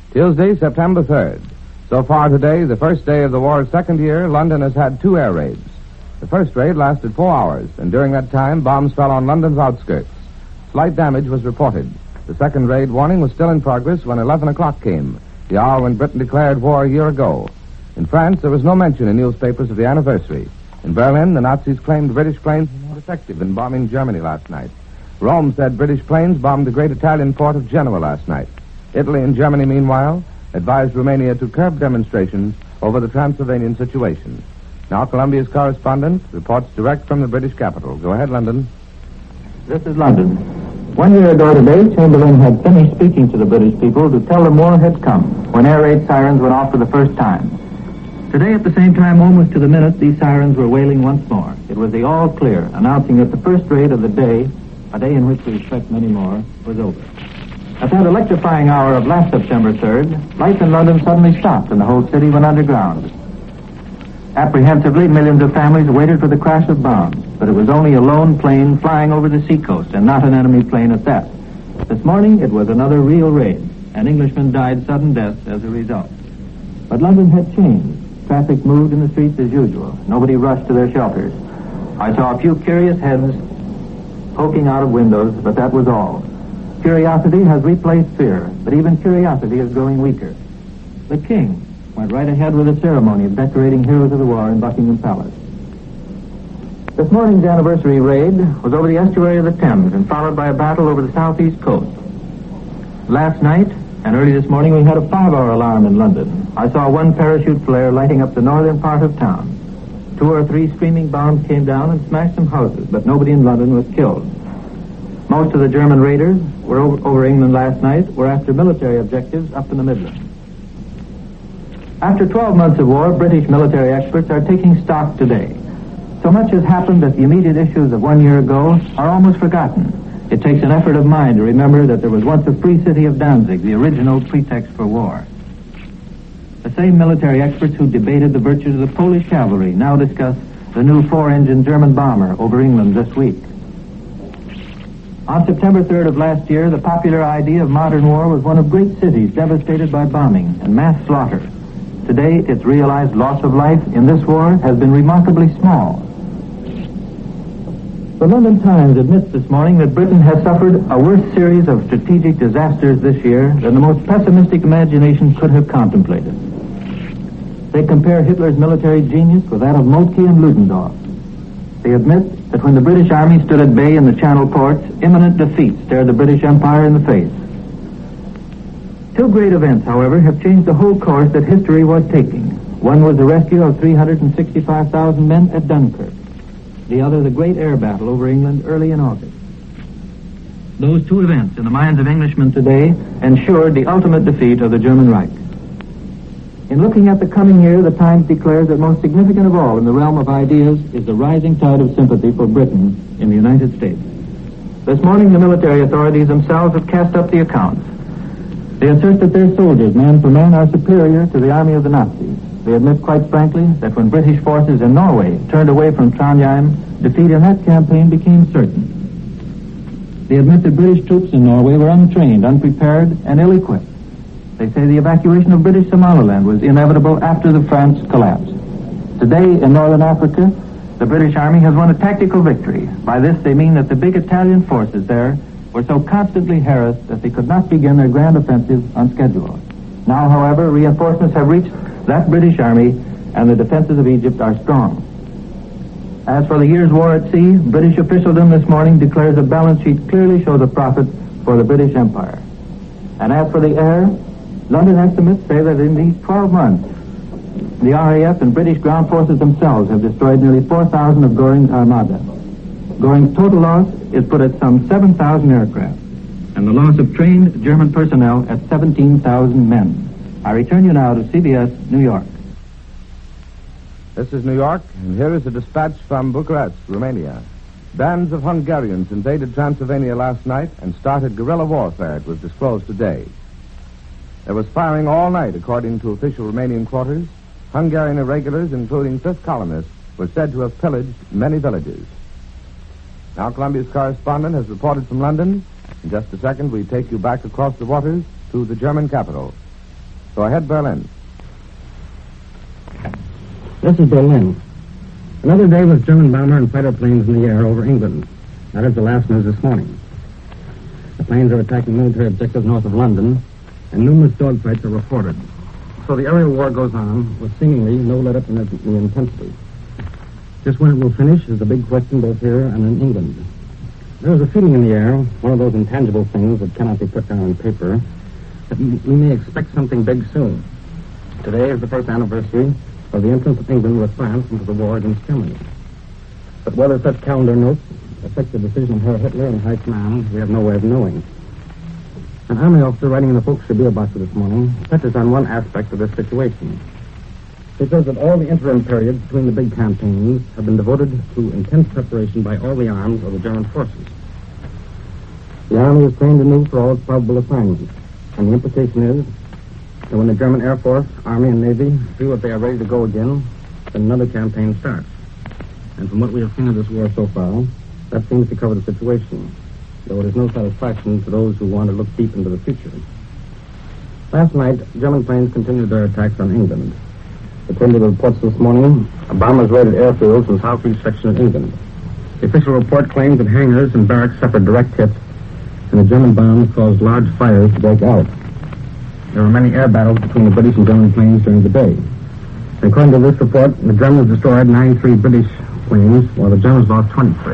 Tuesday, September 3rd. So far today, the first day of the war's second year, London has had 2 air raids. The first raid lasted 4 hours, and during that time, bombs fell on London's outskirts. Slight damage was reported. The second raid warning was still in progress when 11 o'clock came, the hour when Britain declared war a year ago. In France, there was no mention in newspapers of the anniversary. In Berlin, the Nazis claimed British planes were more effective in bombing Germany last night. Rome said British planes bombed the great Italian port of Genoa last night. Italy and Germany, meanwhile, advised Romania to curb demonstrations over the Transylvanian situation. Now, Columbia's correspondent reports direct from the British capital. Go ahead, London. This is London. 1 year ago today, Chamberlain had finished speaking to the British people to tell them war had come when air raid sirens went off for the first time. Today, at the same time, almost to the minute, these sirens were wailing once more. It was the all clear, announcing that the first raid of the day, a day in which we expect many more, was over. At that electrifying hour of last September 3rd, life in London suddenly stopped and the whole city went underground. Apprehensively, millions of families waited for the crash of bombs, but it was only a lone plane flying over the seacoast and not an enemy plane at that. This morning, it was another real raid, and Englishmen died sudden deaths as a result. But London had changed. Traffic moved in the streets as usual. Nobody rushed to their shelters. I saw a few curious heads poking out of windows, but that was all. Curiosity has replaced fear, but even curiosity is growing weaker. The king went right ahead with the ceremony of decorating heroes of the war in Buckingham Palace. This morning's anniversary raid was over the estuary of the Thames and followed by a battle over the southeast coast. Last night and early this morning we had a 5-hour alarm in London. I saw one parachute flare lighting up the northern part of town. 2 or 3 screaming bombs came down and smashed some houses, but nobody in London was killed. Most of the German raiders were over England last night were after military objectives up in the Midlands. After 12 months of war, British military experts are taking stock today. So much has happened that the immediate issues of 1 year ago are almost forgotten. It takes an effort of mind to remember that there was once a free city of Danzig, the original pretext for war. The same military experts who debated the virtues of the Polish cavalry now discuss the new 4-engine German bomber over England this week. On September 3rd of last year, the popular idea of modern war was one of great cities devastated by bombing and mass slaughter. Today, its realized loss of life in this war has been remarkably small. The London Times admits this morning that Britain has suffered a worse series of strategic disasters this year than the most pessimistic imagination could have contemplated. They compare Hitler's military genius with that of Moltke and Ludendorff. They admit that when the British Army stood at bay in the Channel ports, imminent defeat stared the British Empire in the face. 2 great events, however, have changed the whole course that history was taking. One was the rescue of 365,000 men at Dunkirk. The other, the great air battle over England early in August. Those 2 events, in the minds of Englishmen today, ensured the ultimate defeat of the German Reich. In looking at the coming year, the Times declares that most significant of all in the realm of ideas is the rising tide of sympathy for Britain in the United States. This morning, the military authorities themselves have cast up the accounts. They assert that their soldiers, man for man, are superior to the army of the Nazis. They admit quite frankly that when British forces in Norway turned away from Trondheim, defeat in that campaign became certain. They admit that British troops in Norway were untrained, unprepared, and ill-equipped. They say the evacuation of British Somaliland was inevitable after the France collapse. Today, in northern Africa, the British Army has won a tactical victory. By this, they mean that the big Italian forces there were so constantly harassed that they could not begin their grand offensive on schedule. Now, however, reinforcements have reached that British Army, and the defenses of Egypt are strong. As for the year's war at sea, British officialdom this morning declares the balance sheet clearly shows a profit for the British Empire. And as for the air, London estimates say that in these 12 months, the RAF and British ground forces themselves have destroyed nearly 4,000 of Goring's armada. Goring's total loss is put at some 7,000 aircraft, and the loss of trained German personnel at 17,000 men. I return you now to CBS, New York. This is New York, and here is a dispatch from Bucharest, Romania. Bands of Hungarians invaded Transylvania last night and started guerrilla warfare, it was disclosed today. There was firing all night, according to official Romanian quarters. Hungarian irregulars, including 5th columnists, were said to have pillaged many villages. Now Columbia's correspondent has reported from London. In just a second, we take you back across the waters to the German capital. Go ahead, Berlin. This is Berlin. Another day with German bomber and fighter planes in the air over England. That is the last news this morning. The planes are attacking military objectives north of London, and numerous dogfights are reported. So the aerial war goes on with seemingly no let-up in the intensity. Just when it will finish is the big question both here and in England. There is a feeling in the air, one of those intangible things that cannot be put down on paper, that we may expect something big soon. Today is the first anniversary of the entrance of England with France into the war against Germany. But whether such calendar notes affect the decision of Herr Hitler and High Command, we have no way of knowing. An army officer writing in the Volksscharbeerbox this morning touches on one aspect of this situation. He says that all the interim periods between the big campaigns have been devoted to intense preparation by all the arms of the German forces. The army is trained anew for all its probable assignments, and the implication is that when the German Air Force, Army, and Navy feel that they are ready to go again, then another campaign starts. And from what we have seen of this war so far, that seems to cover the situation, though it is no satisfaction to those who want to look deep into the future. Last night, German planes continued their attacks on England. According to the reports this morning, bombers raided airfields in the southeast section of England. The official report claims that hangars and barracks suffered direct hits, and the German bombs caused large fires to break out. There were many air battles between the British and German planes during the day. According to this report, the Germans destroyed 93 British planes, while the Germans lost 23.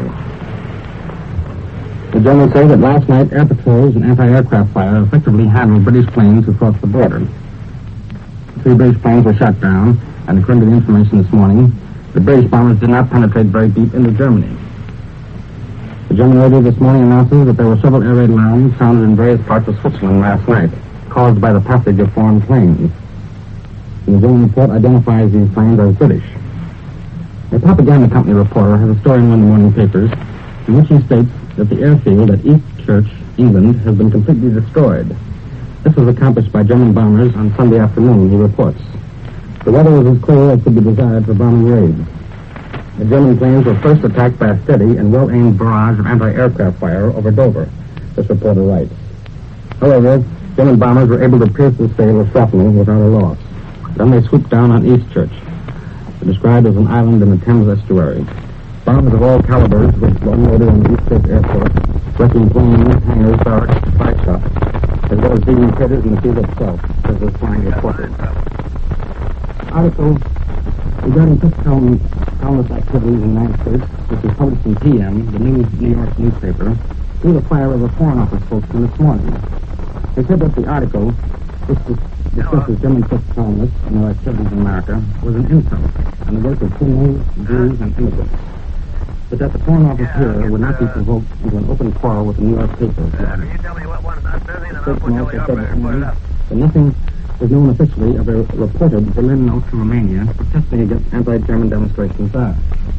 The Germans say that last night air patrols and anti-aircraft fire effectively handled British planes who crossed the border. 3 British planes were shot down, and according to the information this morning, the British bombers did not penetrate very deep into Germany. The German radio this morning announces that there were several air raid alarms sounded in various parts of Switzerland last night, caused by the passage of foreign planes. And the German report identifies these planes as British. A propaganda company reporter has a story in one of the morning papers in which he states that the airfield at East Church, England, has been completely destroyed. This was accomplished by German bombers on Sunday afternoon, he reports. The weather was as cool as could be desired for bombing raids. The German planes were first attacked by a steady and well-aimed barrage of anti-aircraft fire over Dover, this reporter writes. However, German bombers were able to pierce the sail of shrapnel without a loss. Then they swooped down on East Church, described as an island in the Thames estuary. Bombs of all calibers were unloaded on the East Church Airport, wrecking planes, hangars, barracks, spy shops, as well as beating critters in the field itself, as was flying reported. Article regarding such countless activities in the United States, which was published in PM, the New York newspaper, through the fire of a Foreign Office spokesman this morning. They said that the article, which discusses German such colonists and their activities in America, was an insult on the work of criminals, Jews, and immigrants. But that the Foreign Office here would not be provoked into an open quarrel with the New York paper. You tell me what one's not busy, then I'll put you Also said over this there. morning that nothing was known officially of a reported Berlin note to Romania protesting against anti-German demonstrations there.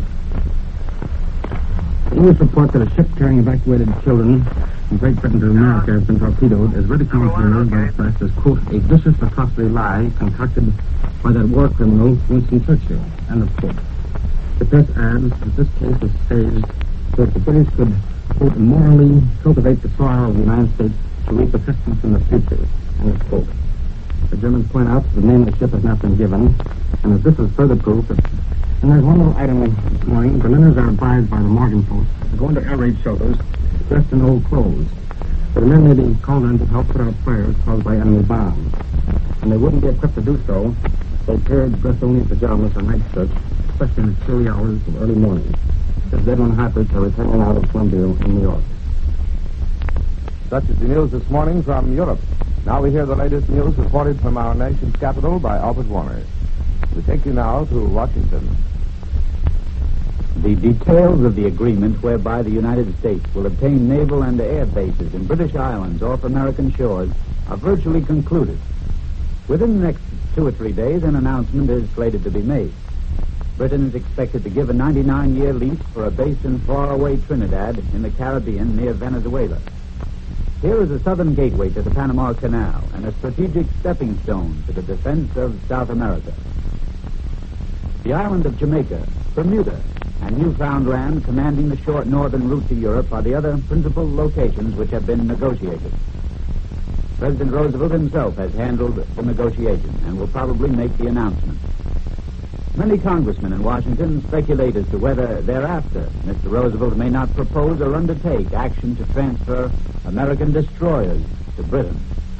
The English report that a ship carrying evacuated children from Great Britain to America has been torpedoed is ridiculed here by the press as, quote, a vicious atrocity lie concocted by that war criminal Winston Churchill, end of quote. The press adds that this case was staged so that the British could, quote, immorally cultivate the soil of the United States to reap assistance in the future, end of quote. The Germans point out that the name of the ship has not been given, and that this is further proof that... And there's one little item this morning. Berliners are advised by the Morgenpost to go into air raid shelters dressed in old clothes. But the men may be called in to help put out fires caused by enemy bombs. And they wouldn't be equipped to do so if they appeared dressed only in pajamas for night search, especially in the chilly hours of early morning. The Deadman Hybrids are returning out of Columbia in New York. Such is the news this morning from Europe. Now we hear the latest news reported from our nation's capital by Albert Warner. We take you now to Washington. The details of the agreement whereby the United States will obtain naval and air bases in British islands off American shores are virtually concluded. Within the next 2 or 3 days, an announcement is slated to be made. Britain is expected to give a 99-year lease for a base in faraway Trinidad in the Caribbean near Venezuela. Here is a southern gateway to the Panama Canal and a strategic stepping stone to the defense of South America. The island of Jamaica, Bermuda, and Newfoundland, commanding the short northern route to Europe, are the other principal locations which have been negotiated. President Roosevelt himself has handled the negotiation and will probably make the announcement. Many congressmen in Washington speculate as to whether thereafter Mr. Roosevelt may not propose or undertake action to transfer American destroyers to Britain.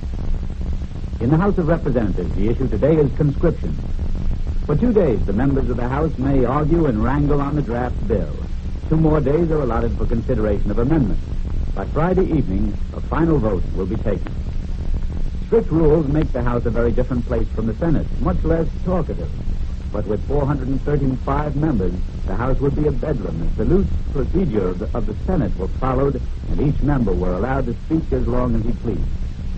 In the House of Representatives, the issue today is conscription. For 2 days, the members of the House may argue and wrangle on the draft bill. 2 more days are allotted for consideration of amendments. By Friday evening, a final vote will be taken. Strict rules make the House a very different place from the Senate, much less talkative. But with 435 members, the House would be a bedlam if the loose procedure of the Senate were followed and each member were allowed to speak as long as he pleased.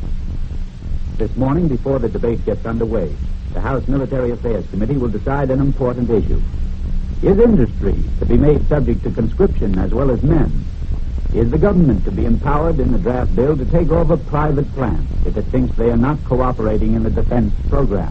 This morning, before the debate gets underway, the House Military Affairs Committee will decide an important issue. Is industry to be made subject to conscription as well as men? Is the government to be empowered in the draft bill to take over private plants if it thinks they are not cooperating in the defense program?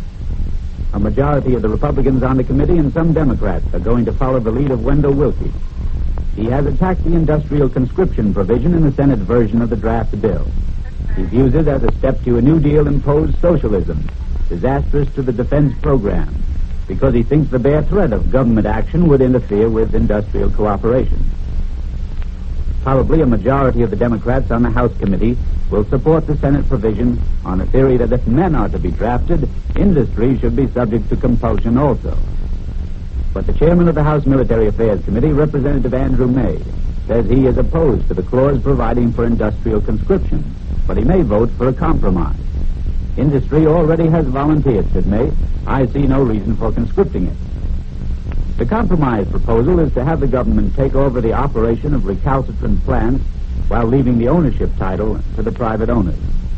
A majority of the Republicans on the committee and some Democrats are going to follow the lead of Wendell Willkie. He has attacked the industrial conscription provision in the Senate version of the draft bill. He views it as a step to a New Deal-imposed socialism, disastrous to the defense program, because he thinks the bare threat of government action would interfere with industrial cooperation. Probably a majority of the Democrats on the House committee will support the Senate provision on the theory that if men are to be drafted, industry should be subject to compulsion also. But the chairman of the House Military Affairs Committee, Representative Andrew May, says he is opposed to the clause providing for industrial conscription, but he may vote for a compromise. Industry already has volunteered, said May. I see no reason for conscripting it. The compromise proposal is to have the government take over the operation of recalcitrant plants while leaving the ownership title to the private owners.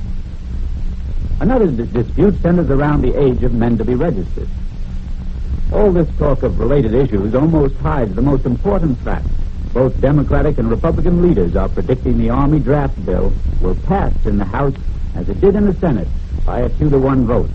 Another dispute centers around the age of men to be registered. All this talk of related issues almost hides the most important fact. Both Democratic and Republican leaders are predicting the Army draft bill will pass in the House as it did in the Senate by a 2-to-1 vote.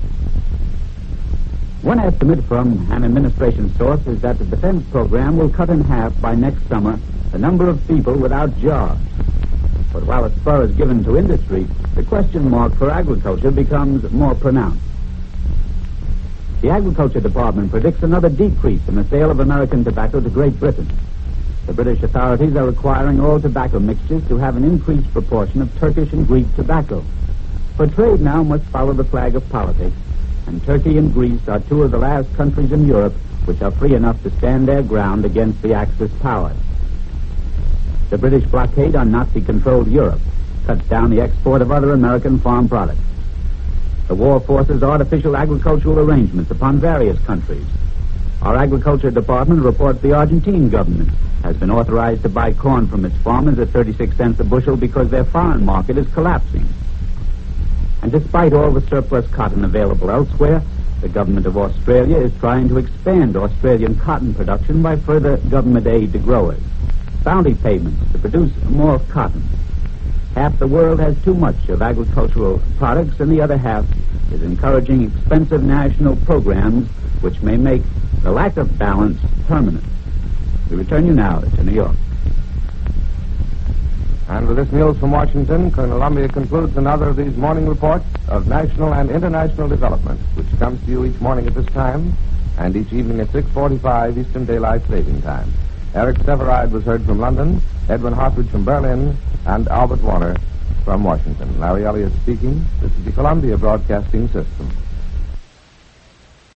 One estimate from an administration source is that the defense program will cut in half by next summer the number of people without jobs. But while a spur is given to industry, the question mark for agriculture becomes more pronounced. The Agriculture Department predicts another decrease in the sale of American tobacco to Great Britain. The British authorities are requiring all tobacco mixtures to have an increased proportion of Turkish and Greek tobacco. For trade now must follow the flag of politics, and Turkey and Greece are 2 of the last countries in Europe which are free enough to stand their ground against the Axis powers. The British blockade on Nazi-controlled Europe cuts down the export of other American farm products. The war forces artificial agricultural arrangements upon various countries. Our Agriculture Department reports the Argentine government has been authorized to buy corn from its farmers at 36 cents a bushel because their foreign market is collapsing. And despite all the surplus cotton available elsewhere, the government of Australia is trying to expand Australian cotton production by further government aid to growers, bounty payments to produce more cotton. Half the world has too much of agricultural products, and the other half is encouraging expensive national programs which may make the lack of balance permanent. We return you now to New York. And with this news from Washington, Colonel Lumley concludes another of these morning reports of national and international developments, which comes to you each morning at this time and each evening at 6:45 Eastern Daylight Saving Time. Eric Severide was heard from London, Edwin Hartridge from Berlin, and Albert Warner from Washington. Larry Elliott speaking. This is the Columbia Broadcasting System.